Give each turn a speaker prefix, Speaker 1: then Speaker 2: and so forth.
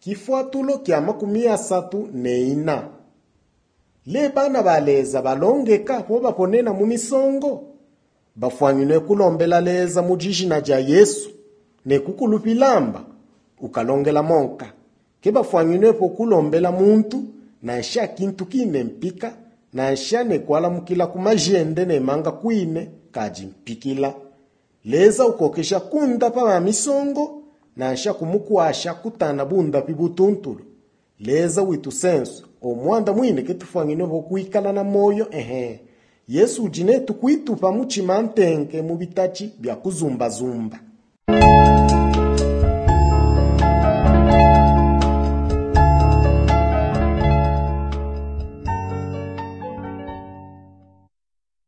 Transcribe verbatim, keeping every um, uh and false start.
Speaker 1: Kifuatulo kya makumi asatu neina. Le bana baleza balongeka ho baponena mu misongo. Bafwanyune kulombela leza mujijina ja Yesu. Ne kukulupilamba. Ukalongela monka. Ke bafwanyune po kulombela muntu. Na nsha kintu kine mpika. Na nsha ne kwala mukila kumajende ne manga kuine. Kaji mpikila. Leza ukokesha kunda pa wa misongo. Na nsha kumukuasha kutana bunda pibutuntulu. Leza witu senso. O mwanda mwine ketufangine vokuikala na moyo ehe. Yesu ujine tukuitupa muchimantenke mubitachi bya kuzumba zumba.